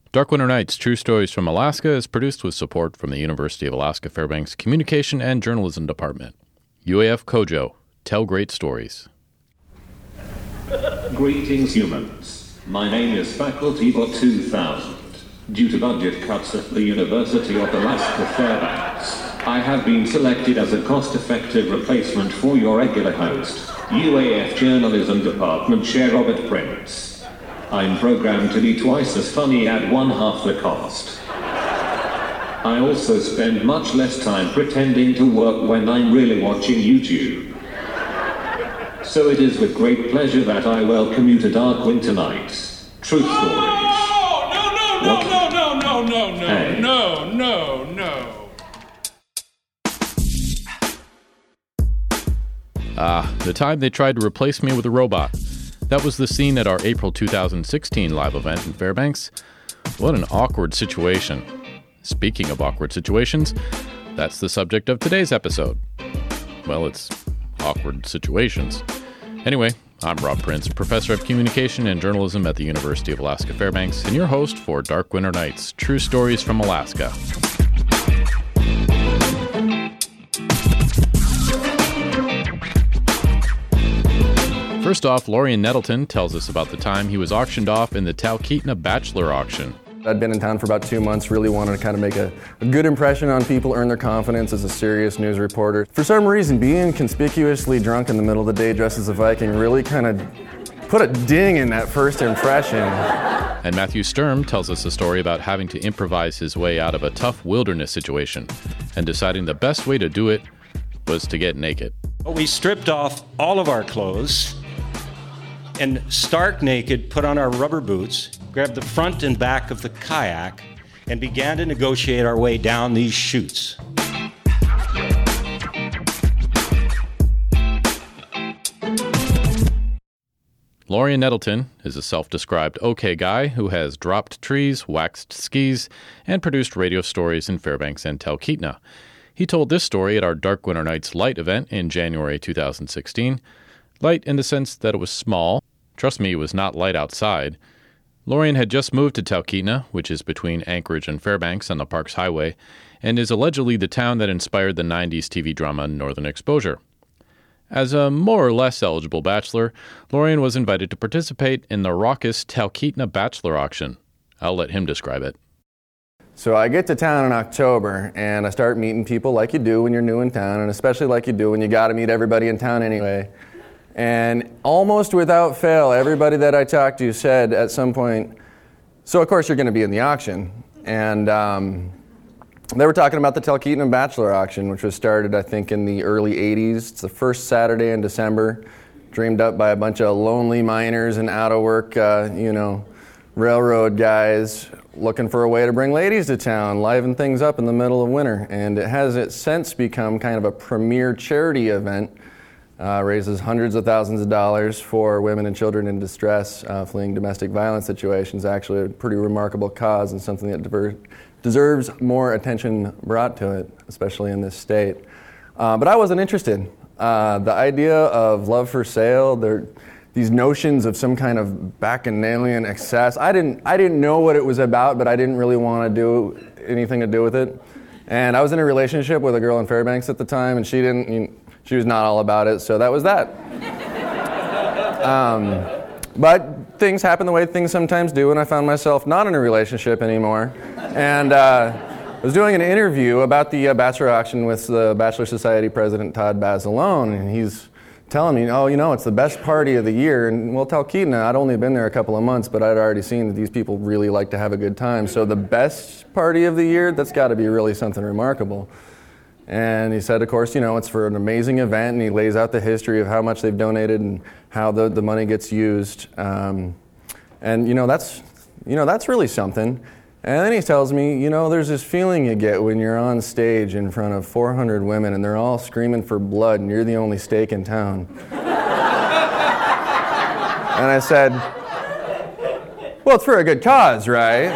Dark Winter Nights, True Stories from Alaska is produced with support from the University of Alaska Fairbanks Communication and Journalism Department. UAF Kojo, tell great stories. Greetings, humans. My name is Faculty Bot 2000. Due to budget cuts at the University of Alaska Fairbanks, I have been selected as a cost-effective replacement for your regular host, UAF Journalism Department Chair Robert Prince. I'm programmed to be twice as funny at 1/2 the cost. I also spend much less time pretending to work when I'm really watching YouTube. So it is with great pleasure that I welcome you to Dark Winter Nights, Truth Stories. The time they tried to replace me with a robot. That was the scene at our April 2016 live event in Fairbanks. What an awkward situation. Speaking of awkward situations, that's the subject of today's episode. Well, it's awkward situations. Anyway, I'm Rob Prince, Professor of Communication and Journalism at the University of Alaska Fairbanks, and your host for Dark Winter Nights, True Stories from Alaska. First off, Lorian Nettleton tells us about the time he was auctioned off in the Talkeetna Bachelor auction. I'd been in town for about 2 months, really wanted to kind of make a good impression on people, earn their confidence as a serious news reporter. For some reason, being conspicuously drunk in the middle of the day dressed as a Viking really kind of put a ding in that first impression. And Matthew Sturm tells us a story about having to improvise his way out of a tough wilderness situation and deciding the best way to do it was to get naked. We stripped off all of our clothes and stark naked put on our rubber boots, grabbed the front and back of the kayak, and began to negotiate our way down these chutes. Lorian Nettleton is a self-described okay guy who has dropped trees, waxed skis, and produced radio stories in Fairbanks and Talkeetna. He told this story at our Dark Winter Nights Light event in January 2016. Light in the sense that it was small. Trust me, it was not light outside. Lorian had just moved to Talkeetna, which is between Anchorage and Fairbanks on the Parks Highway, and is allegedly the town that inspired the 90s TV drama Northern Exposure. As a more or less eligible bachelor, Lorian was invited to participate in the raucous Talkeetna Bachelor auction. I'll let him describe it. So I get to town in October, and I start meeting people like you do when you're new in town, and especially like you do when you got to meet everybody in town anyway. And almost without fail, everybody that I talked to said at some point, so of course you're going to be in the auction. And they were talking about the Talkeetna Bachelor auction, which was started, I think, in the early 80s. It's the first Saturday in December, dreamed up by a bunch of lonely miners and out-of-work, railroad guys looking for a way to bring ladies to town, liven things up in the middle of winter. And it has since become kind of a premier charity event. Raises hundreds of thousands of dollars for women and children in distress fleeing domestic violence situations. Actually a pretty remarkable cause and something that deserves more attention brought to it, especially in this state. But I wasn't interested. The idea of love for sale, these notions of some kind of bacchanalian excess, I didn't know what it was about, but I didn't really want to do anything to do with it. And I was in a relationship with a girl in Fairbanks at the time, and she was not all about it, so that was that. But things happen the way things sometimes do, and I found myself not in a relationship anymore. And I was doing an interview about the Bachelor auction with the Bachelor Society president, Todd Basilone, and he's telling me, it's the best party of the year. And well, Talkeetna, I'd only been there a couple of months, but I'd already seen that these people really like to have a good time. So the best party of the year, that's got to be really something remarkable. And he said, of course, it's for an amazing event, and he lays out the history of how much they've donated and how the money gets used. And that's really something. And then he tells me, there's this feeling you get when you're on stage in front of 400 women and they're all screaming for blood and you're the only steak in town. And I said, well, it's for a good cause, right?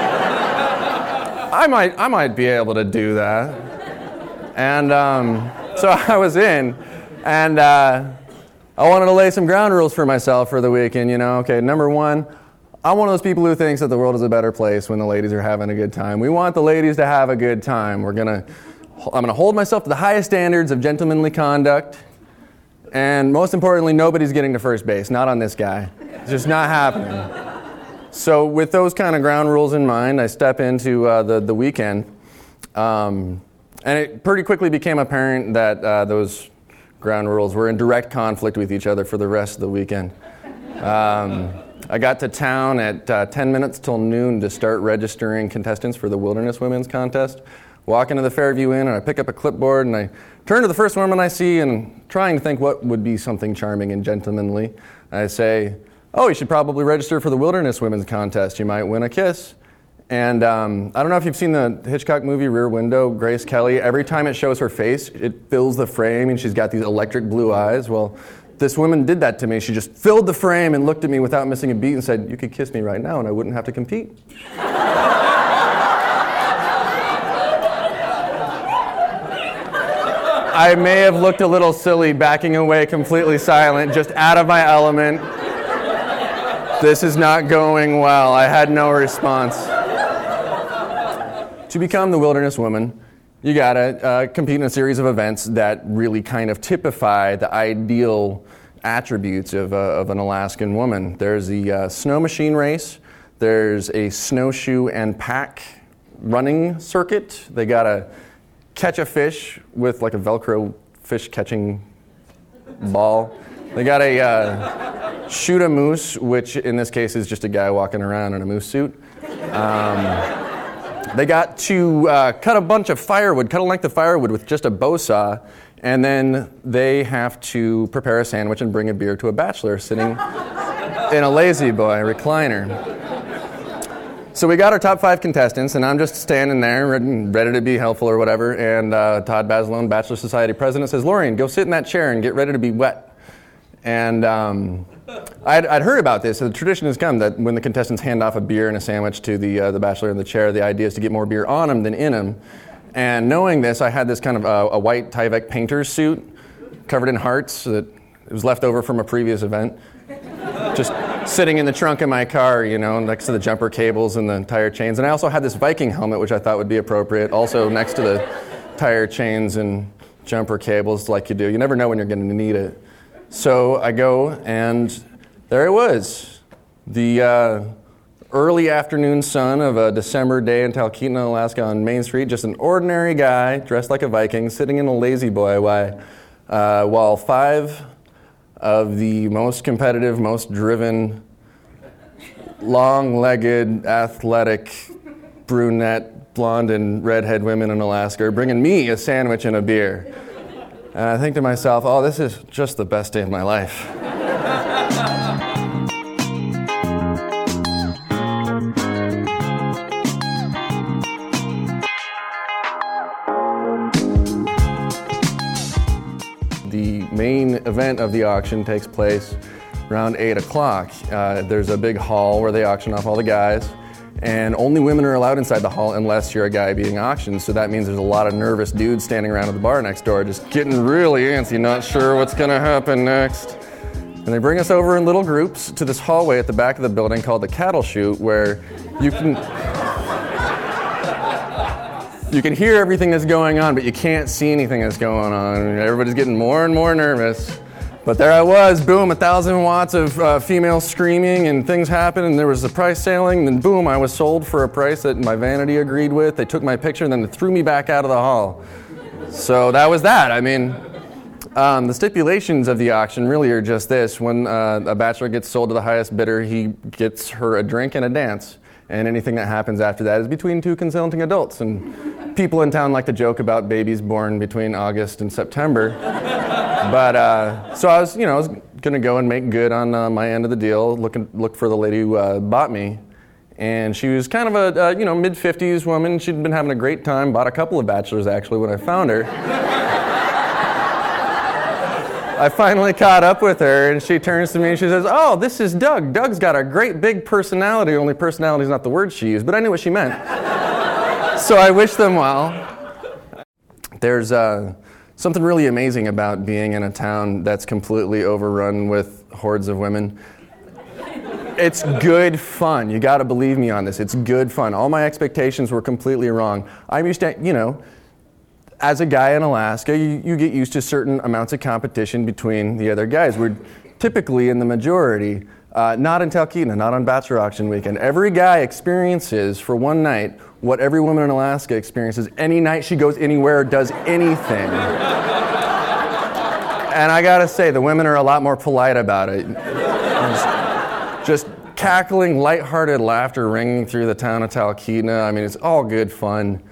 I might be able to do that. And so I was in, and I wanted to lay some ground rules for myself for the weekend. Okay, number one, I'm one of those people who thinks that the world is a better place when the ladies are having a good time. We want the ladies to have a good time. I'm gonna hold myself to the highest standards of gentlemanly conduct. And most importantly, nobody's getting to first base. Not on this guy. It's just not happening. So with those kind of ground rules in mind, I step into the weekend. And it pretty quickly became apparent that those ground rules were in direct conflict with each other for the rest of the weekend. I got to town at 10 minutes till noon to start registering contestants for the Wilderness Women's Contest. Walk into the Fairview Inn and I pick up a clipboard and I turn to the first woman I see and trying to think what would be something charming and gentlemanly. I say, "Oh, you should probably register for the Wilderness Women's Contest. You might win a kiss." And I don't know if you've seen the Hitchcock movie Rear Window, Grace Kelly. Every time it shows her face, it fills the frame and she's got these electric blue eyes. Well, this woman did that to me. She just filled the frame and looked at me without missing a beat and said, "You could kiss me right now and I wouldn't have to compete." I may have looked a little silly backing away completely silent, just out of my element. This is not going well. I had no response. To become the Wilderness Woman, you gotta compete in a series of events that really kind of typify the ideal attributes of an Alaskan woman. There's the snow machine race. There's a snowshoe and pack running circuit. They gotta catch a fish with like a Velcro fish catching ball. They gotta shoot a moose, which in this case is just a guy walking around in a moose suit. They got to cut a bunch of firewood, cut a length of firewood with just a bow saw, and then they have to prepare a sandwich and bring a beer to a bachelor sitting in a Lazy Boy recliner. So we got our top 5 contestants, and I'm just standing there ready to be helpful or whatever, and Todd Basilone, Bachelor Society president, says, "Lorian, go sit in that chair and get ready to be wet." And I'd heard about this. So the tradition has come that when the contestants hand off a beer and a sandwich to the bachelor in the chair, the idea is to get more beer on him than in him. And knowing this, I had this kind of a white Tyvek painter's suit covered in hearts that it was left over from a previous event. Just sitting in the trunk of my car, you know, next to the jumper cables and the tire chains. And I also had this Viking helmet, which I thought would be appropriate, also next to the tire chains and jumper cables like you do. You never know when you're going to need it. So I go, and there it was. The early afternoon sun of a December day in Talkeetna, Alaska on Main Street. Just an ordinary guy dressed like a Viking sitting in a Lazy Boy while 5 of the most competitive, most driven, long-legged, athletic, brunette, blonde, and redhead women in Alaska are bringing me a sandwich and a beer. And I think to myself, oh, this is just the best day of my life. The main event of the auction takes place around 8 o'clock. There's a big hall where they auction off all the guys, and only women are allowed inside the hall unless you're a guy being auctioned. So that means there's a lot of nervous dudes standing around at the bar next door just getting really antsy, not sure what's going to happen next. And they bring us over in little groups to this hallway at the back of the building called the Cattle Chute, where you can hear everything that's going on, but you can't see anything that's going on. Everybody's getting more and more nervous. But there I was, boom, 1,000 watts of female screaming, and things happened, and there was the price sailing, and then boom, I was sold for a price that my vanity agreed with. They took my picture, and then they threw me back out of the hall. So that was that. I mean, the stipulations of the auction really are just this. When a bachelor gets sold to the highest bidder, he gets her a drink and a dance. And anything that happens after that is between 2 consenting adults. And people in town like to joke about babies born between August and September. But so I was going to go and make good on my end of the deal, look for the lady who bought me. And she was kind of a mid-50s woman. She'd been having a great time, bought a couple of bachelors actually when I found her. I finally caught up with her, and she turns to me and she says, "Oh, this is Doug. Doug's got a great big personality," only personality is not the word she used, but I knew what she meant. So I wish them well. There's something really amazing about being in a town that's completely overrun with hordes of women. It's good fun. You got to believe me on this. It's good fun. All my expectations were completely wrong. I'm used to, as a guy in Alaska, you get used to certain amounts of competition between the other guys. We're typically in the majority. Not in Talkeetna, not on Bachelor Auction Weekend. Every guy experiences for one night what every woman in Alaska experiences any night she goes anywhere, does anything. And I gotta say, the women are a lot more polite about it. Just cackling, lighthearted laughter ringing through the town of Talkeetna. I mean, it's all good fun.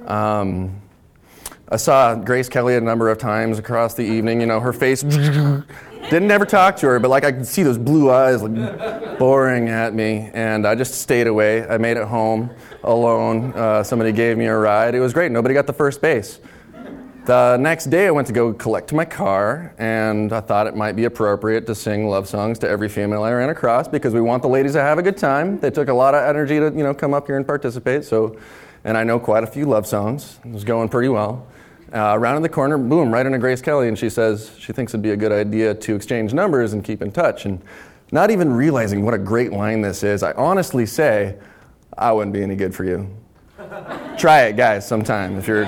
I saw Grace Kelly a number of times across the evening. Her face, didn't ever talk to her, but I could see those blue eyes boring at me, and I just stayed away. I made it home alone. Somebody gave me a ride. It was great. Nobody got the first base. The next day I went to go collect my car, and I thought it might be appropriate to sing love songs to every female I ran across because we want the ladies to have a good time. They took a lot of energy to come up here and participate. And I know quite a few love songs. It was going pretty well. Around in the corner, boom, right into Grace Kelly, and she says she thinks it'd be a good idea to exchange numbers and keep in touch. And not even realizing what a great line this is, I honestly say, I wouldn't be any good for you. Try it, guys, sometime if you're...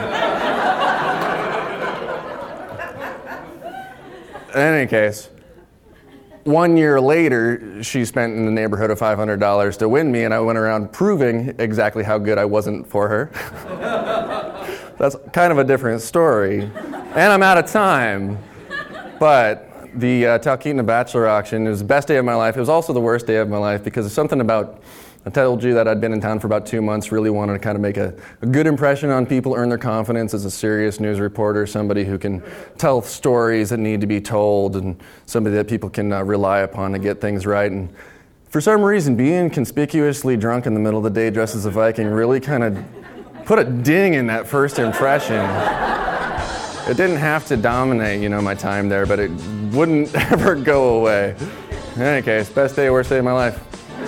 In any case, 1 year later, she spent in the neighborhood of $500 to win me, and I went around proving exactly how good I wasn't for her. That's kind of a different story. And I'm out of time. But the Talkeetna Bachelor Auction was the best day of my life. It was also the worst day of my life because it's something about... I told you that I'd been in town for about 2 months, really wanted to kind of make a good impression on people, earn their confidence as a serious news reporter, somebody who can tell stories that need to be told, and somebody that people can rely upon to get things right. And for some reason, being conspicuously drunk in the middle of the day dressed as a Viking really kind of put a ding in that first impression. It didn't have to dominate, my time there, but it wouldn't ever go away. In any case, best day, worst day of my life.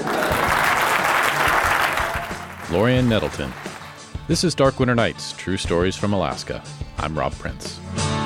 Lorian Nettleton. This is Dark Winter Nights, True Stories from Alaska. I'm Rob Prince.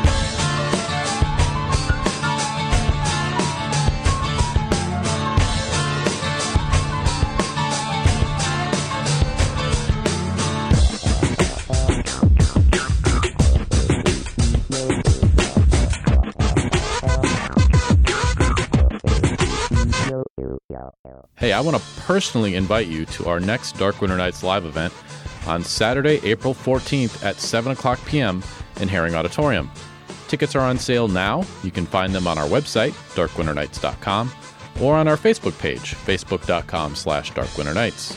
Hey, I want to personally invite you to our next Dark Winter Nights live event on Saturday, April 14th at 7 o'clock p.m. in Herring Auditorium. Tickets are on sale now. You can find them on our website, darkwinternights.com, or on our Facebook page, facebook.com/darkwinternights.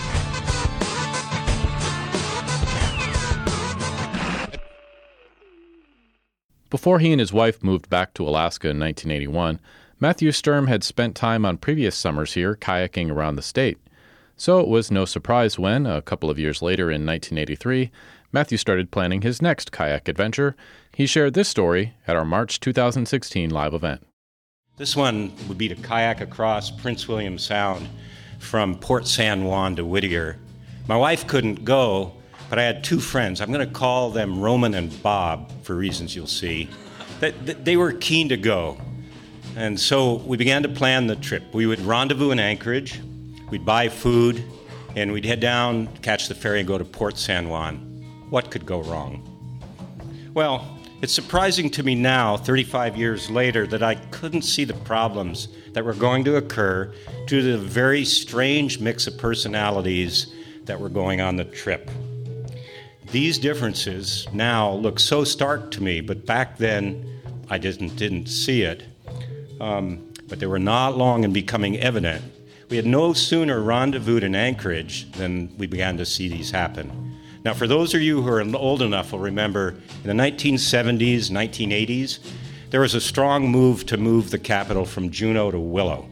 Before he and his wife moved back to Alaska in 1981, Matthew Sturm had spent time on previous summers here kayaking around the state. So it was no surprise when, a couple of years later in 1983, Matthew started planning his next kayak adventure. He shared this story at our March 2016 live event. This one would be to kayak across Prince William Sound from Port San Juan to Whittier. My wife couldn't go, but I had two friends. I'm going to call them Roman and Bob for reasons you'll see. They were keen to go. And so we began to plan the trip. We would rendezvous in Anchorage, we'd buy food, and we'd head down, catch the ferry, and go to Port San Juan. What could go wrong? Well, it's surprising to me now, 35 years later, that I couldn't see the problems that were going to occur due to the very strange mix of personalities that were going on the trip. These differences now look so stark to me, but back then I didn't see it. But they were not long in becoming evident. We had no sooner rendezvoused in Anchorage than we began to see these happen. Now, for those of you who are old enough will remember, in the 1970s, 1980s, there was a strong move to move the capital from Juneau to Willow.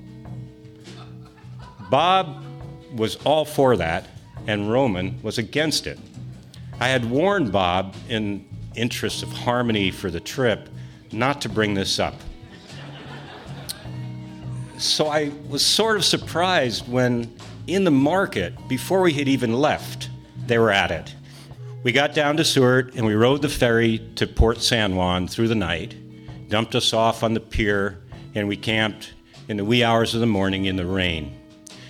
Bob was all for that, and Roman was against it. I had warned Bob, in interest of harmony for the trip, not to bring this up. So I was sort of surprised when, in the market, before we had even left, they were at it. We got down to Seward, and we rode the ferry to Port San Juan through the night, dumped us off on the pier, and we camped in the wee hours of the morning in the rain.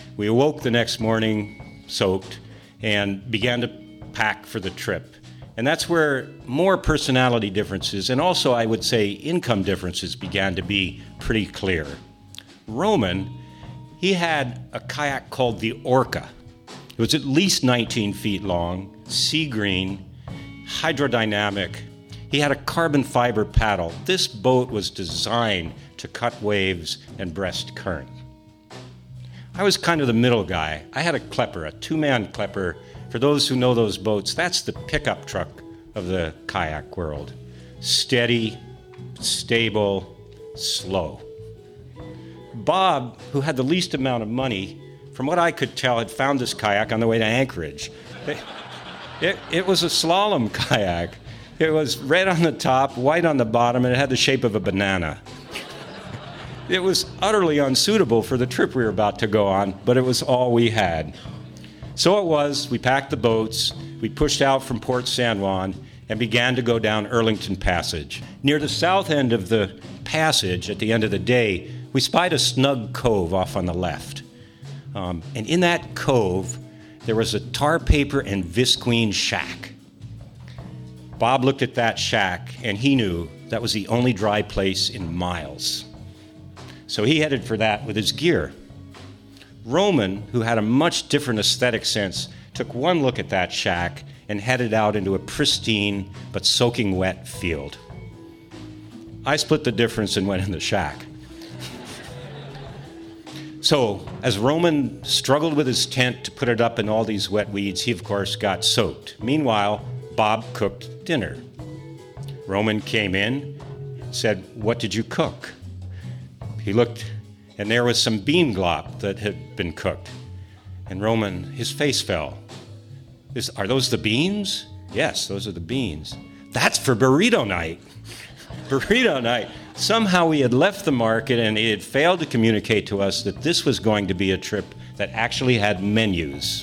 We awoke the next morning soaked and began to pack for the trip. And that's where more personality differences and also, I would say, income differences began to be pretty clear. Roman, he had a kayak called the Orca. It was at least 19 feet long, sea green, hydrodynamic. He had a carbon fiber paddle. This boat was designed to cut waves and breast current. I was kind of the middle guy. I had a Klepper, a two-man Klepper. For those who know those boats, that's the pickup truck of the kayak world. Steady, stable, slow. Bob, who had the least amount of money, from what I could tell, had found this kayak on the way to Anchorage. It was a slalom kayak. It was red on the top, white on the bottom, and it had the shape of a banana. It was utterly unsuitable for the trip we were about to go on, but it was all we had. So it was, we packed the boats, we pushed out from Port San Juan, and began to go down Erlington Passage. Near the south end of the passage, at the end of the day, we spied a snug cove off on the left. And in that cove, there was a tar paper and visqueen shack. Bob looked at that shack, and he knew that was the only dry place in miles. So he headed for that with his gear. Roman, who had a much different aesthetic sense, took one look at that shack and headed out into a pristine but soaking wet field. I split the difference and went in the shack. So, as Roman struggled with his tent to put it up in all these wet weeds, he, of course, got soaked. Meanwhile, Bob cooked dinner. Roman came in and said, "What did you cook?" He looked, and there was some bean glop that had been cooked. And Roman, his face fell. Are those the beans? Yes, those are the beans. That's for burrito night. Burrito night. Somehow we had left the market and he had failed to communicate to us that this was going to be a trip that actually had menus.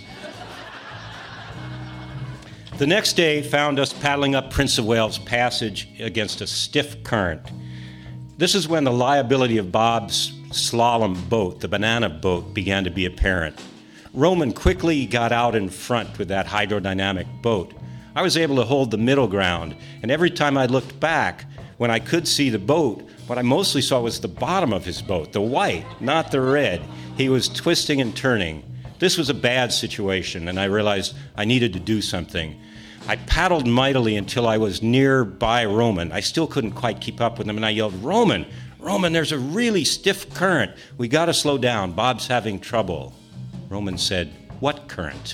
The next day found us paddling up Prince of Wales Passage against a stiff current. This is when the liability of Bob's slalom boat, the banana boat, began to be apparent. Roman quickly got out in front with that hydrodynamic boat. I was able to hold the middle ground, and every time I looked back, when I could see the boat, what I mostly saw was the bottom of his boat, the white, not the red. He was twisting and turning. This was a bad situation, and I realized I needed to do something. I paddled mightily until I was nearby Roman. I still couldn't quite keep up with him, and I yelled, Roman, there's a really stiff current. We got to slow down. Bob's having trouble." Roman said, "What current?"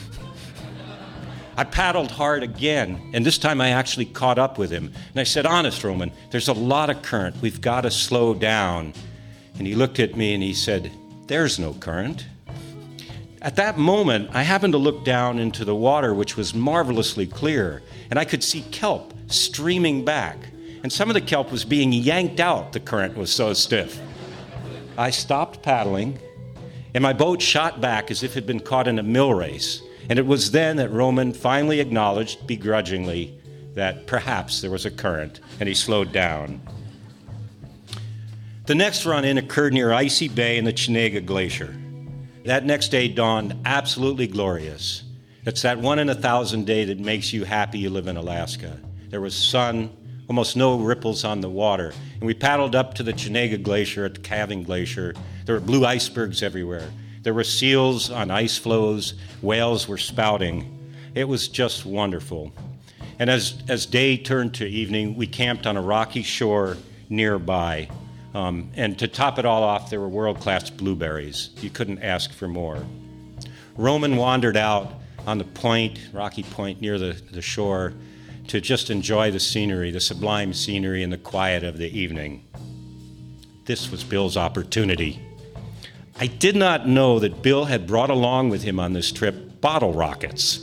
I paddled hard again, and this time I actually caught up with him. And I said, "Honest, Roman, there's a lot of current. We've got to slow down." And he looked at me and he said, "There's no current." At that moment, I happened to look down into the water, which was marvelously clear, and I could see kelp streaming back. And some of the kelp was being yanked out. The current was so stiff. I stopped paddling, and my boat shot back as if it had been caught in a mill race. And it was then that Roman finally acknowledged, begrudgingly, that perhaps there was a current, and he slowed down. The next run-in occurred near Icy Bay in the Chenega Glacier. That next day dawned absolutely glorious. It's that 1 in 1,000 day that makes you happy you live in Alaska. There was sun, almost no ripples on the water, and we paddled up to the Chenega Glacier at the Calving Glacier. There were blue icebergs everywhere. There were seals on ice floes. Whales were spouting. It was just wonderful. And as day turned to evening, we camped on a rocky shore nearby. And to top it all off, there were world-class blueberries. You couldn't ask for more. Roman wandered out on the point, rocky point near the shore, to just enjoy the scenery, the sublime scenery and the quiet of the evening. This was Bill's opportunity. I did not know that Bill had brought along with him on this trip bottle rockets.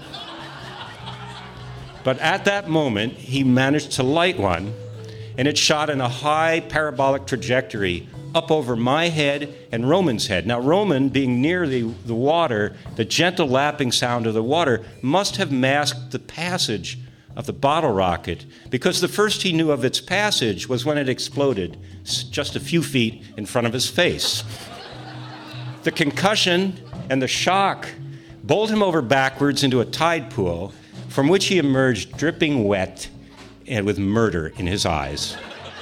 But at that moment, he managed to light one, and it shot in a high parabolic trajectory up over my head and Roman's head. Now, Roman, being near the water, the gentle lapping sound of the water must have masked the passage of the bottle rocket, because the first he knew of its passage was when it exploded just a few feet in front of his face. The concussion and the shock bowled him over backwards into a tide pool from which he emerged dripping wet and with murder in his eyes.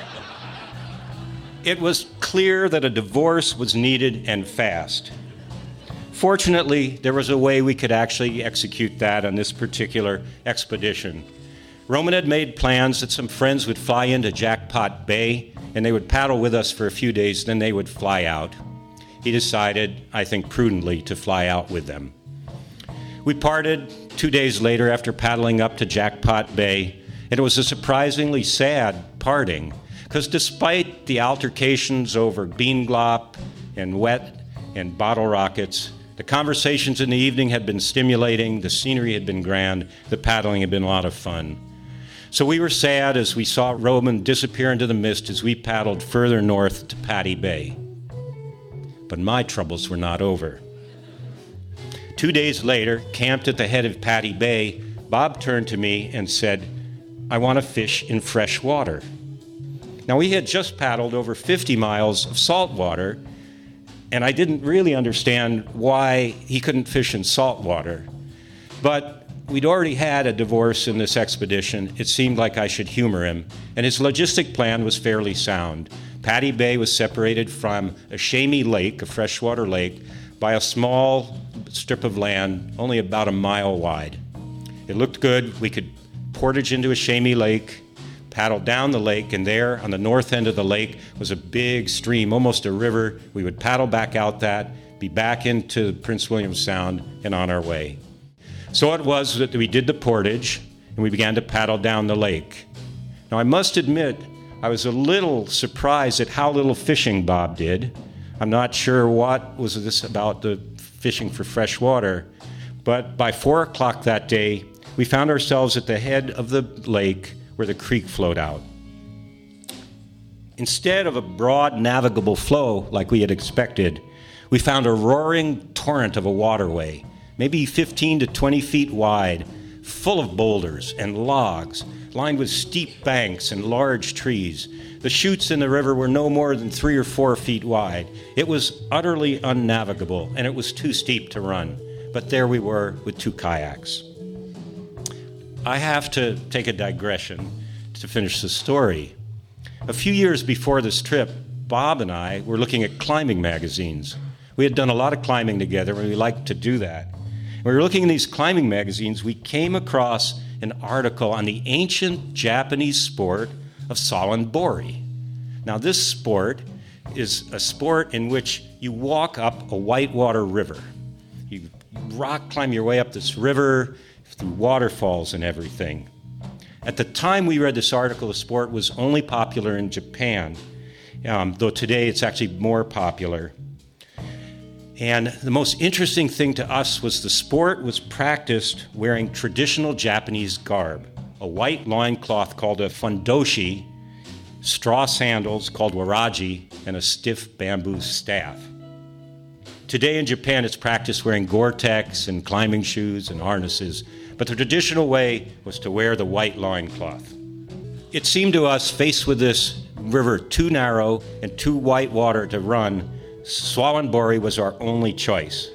It was clear that a divorce was needed and fast. Fortunately, there was a way we could actually execute that on this particular expedition. Roman had made plans that some friends would fly into Jackpot Bay and they would paddle with us for a few days, then they would fly out. He decided, I think prudently, to fly out with them. We parted 2 days later after paddling up to Jackpot Bay, and it was a surprisingly sad parting, because despite the altercations over bean glop and wet and bottle rockets, the conversations in the evening had been stimulating, the scenery had been grand, the paddling had been a lot of fun. So we were sad as we saw Roman disappear into the mist as we paddled further north to Patty Bay. But my troubles were not over. 2 days later, camped at the head of Patty Bay, Bob turned to me and said, "I want to fish in fresh water." Now, we had just paddled over 50 miles of salt water, and I didn't really understand why he couldn't fish in salt water. But we'd already had a divorce in this expedition. It seemed like I should humor him, and his logistic plan was fairly sound. Patty Bay was separated from a Shamey Lake, a freshwater lake, by a small strip of land only about a mile wide. It looked good. We could portage into a Shamey Lake, paddle down the lake, and there on the north end of the lake was a big stream, almost a river. We would paddle back out that, be back into Prince William Sound, and on our way. So it was that we did the portage, and we began to paddle down the lake. Now, I must admit, I was a little surprised at how little fishing Bob did. I'm not sure what was this about the fishing for fresh water, but by 4 o'clock that day, we found ourselves at the head of the lake where the creek flowed out. Instead of a broad navigable flow like we had expected, we found a roaring torrent of a waterway, maybe 15 to 20 feet wide, full of boulders and logs, lined with steep banks and large trees. The chutes in the river were no more than 3 or 4 feet wide. It was utterly unnavigable, and it was too steep to run. But there we were with 2 kayaks. I have to take a digression to finish the story. A few years before this trip, Bob and I were looking at climbing magazines. We had done a lot of climbing together, and we liked to do that. When we were looking in these climbing magazines, we came across an article on the ancient Japanese sport of Sawinbori. Now, this sport is a sport in which you walk up a whitewater river. You rock climb your way up this river through waterfalls and everything. At the time we read this article, the sport was only popular in Japan, though today it's actually more popular. And the most interesting thing to us was the sport was practiced wearing traditional Japanese garb, a white loincloth called a fundoshi, straw sandals called waraji, and a stiff bamboo staff. Today in Japan, it's practiced wearing Gore-Tex and climbing shoes and harnesses, but the traditional way was to wear the white loincloth. It seemed to us, faced with this river too narrow and too white water to run, Sawinbori was our only choice.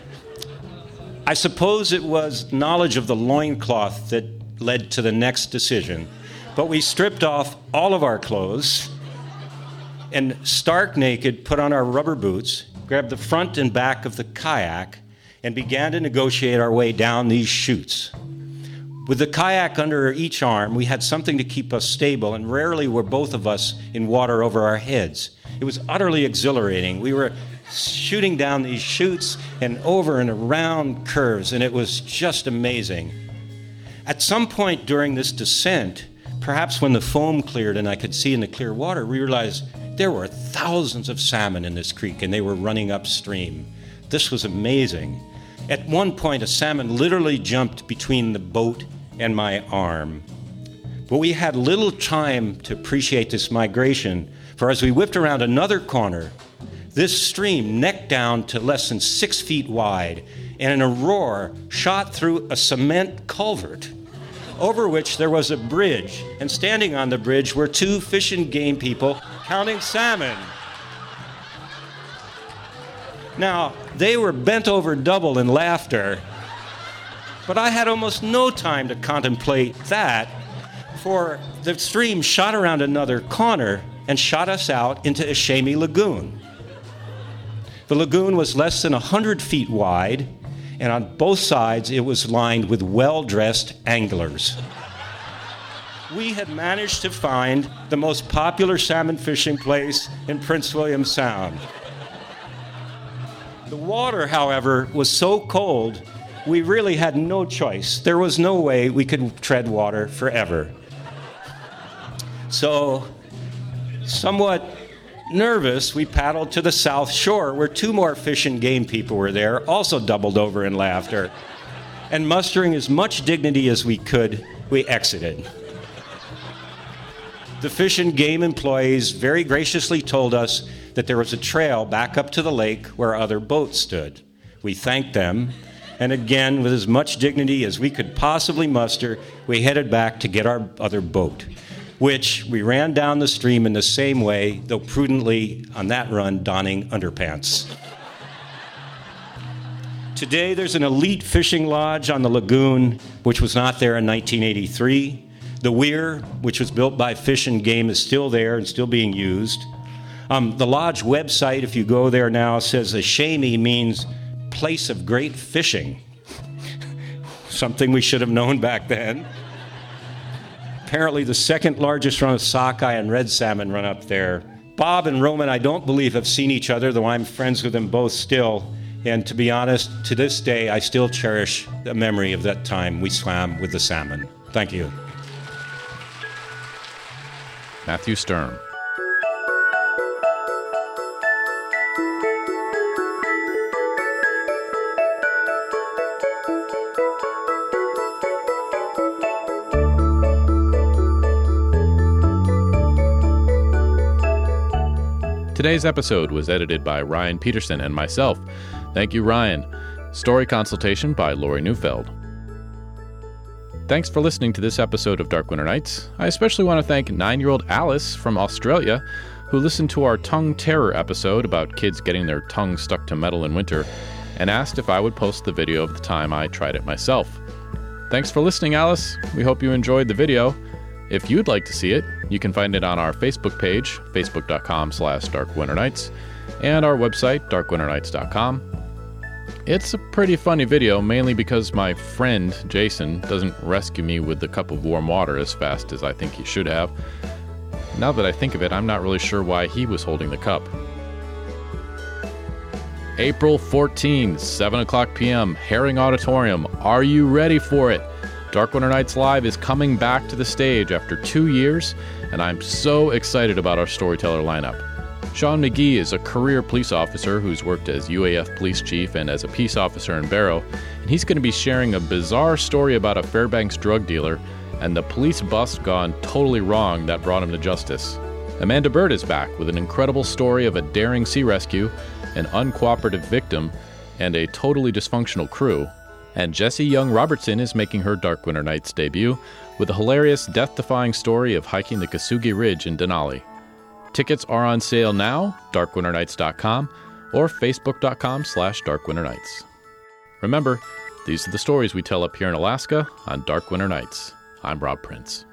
I suppose it was knowledge of the loincloth that led to the next decision, but we stripped off all of our clothes and stark naked put on our rubber boots, grabbed the front and back of the kayak, and began to negotiate our way down these chutes. With the kayak under each arm, we had something to keep us stable, and rarely were both of us in water over our heads. It was utterly exhilarating. We were shooting down these chutes and over and around curves, and it was just amazing. At some point during this descent, perhaps when the foam cleared and I could see in the clear water, we realized there were thousands of salmon in this creek, and they were running upstream. This was amazing. At one point, a salmon literally jumped between the boat and my arm. But we had little time to appreciate this migration, for as we whipped around another corner, this stream necked down to less than 6 feet wide, and in a roar shot through a cement culvert, over which there was a bridge, and standing on the bridge were 2 fish and game people counting salmon. Now, they were bent over double in laughter, but I had almost no time to contemplate that, for the stream shot around another corner and shot us out into Ishemi Lagoon. The lagoon was less than 100 feet wide, and on both sides it was lined with well-dressed anglers. We had managed to find the most popular salmon fishing place in Prince William Sound. The water, however, was so cold, we really had no choice. There was no way we could tread water forever. So, somewhat nervous, we paddled to the south shore, where two more fish and game people were there, also doubled over in laughter. And mustering as much dignity as we could, we exited. The fish and game employees very graciously told us that there was a trail back up to the lake where other boats stood. We thanked them, and again, with as much dignity as we could possibly muster, we headed back to get our other boat, which we ran down the stream in the same way, though prudently on that run donning underpants. Today, there's an elite fishing lodge on the lagoon, which was not there in 1983. The weir, which was built by Fish and Game, is still there and still being used. The lodge website, if you go there now, says Ishemi means place of great fishing. Something we should have known back then. Apparently the second largest run of sockeye and red salmon run up there. Bob and Roman, I don't believe, have seen each other, though I'm friends with them both still. And to be honest, to this day, I still cherish the memory of that time we swam with the salmon. Thank you. Matthew Sturm. Today's episode was edited by Ryan Peterson and myself. Thank you, Ryan. Story consultation by Lori Neufeld. Thanks for listening to this episode of Dark Winter Nights. I especially want to thank 9-year-old Alice from Australia, who listened to our tongue terror episode about kids getting their tongue stuck to metal in winter, and asked if I would post the video of the time I tried it myself. Thanks for listening, Alice. We hope you enjoyed the video. If you'd like to see it, you can find it on our Facebook page, facebook.com/darkwinternights, and our website, darkwinternights.com. It's a pretty funny video, mainly because my friend, Jason, doesn't rescue me with the cup of warm water as fast as I think he should have. Now that I think of it, I'm not really sure why he was holding the cup. April 14, 7 o'clock p.m., Herring Auditorium. Are you ready for it? Dark Winter Nights Live is coming back to the stage after 2 years, and I'm so excited about our storyteller lineup. Sean McGee is a career police officer who's worked as UAF police chief and as a peace officer in Barrow, and he's going to be sharing a bizarre story about a Fairbanks drug dealer and the police bust gone totally wrong that brought him to justice. Amanda Bird is back with an incredible story of a daring sea rescue, an uncooperative victim, and a totally dysfunctional crew. And Jessie Young Robertson is making her Dark Winter Nights debut with a hilarious, death-defying story of hiking the Kasugi Ridge in Denali. Tickets are on sale now, darkwinternights.com or facebook.com/darkwinternights. Remember, these are the stories we tell up here in Alaska on Dark Winter Nights. I'm Rob Prince.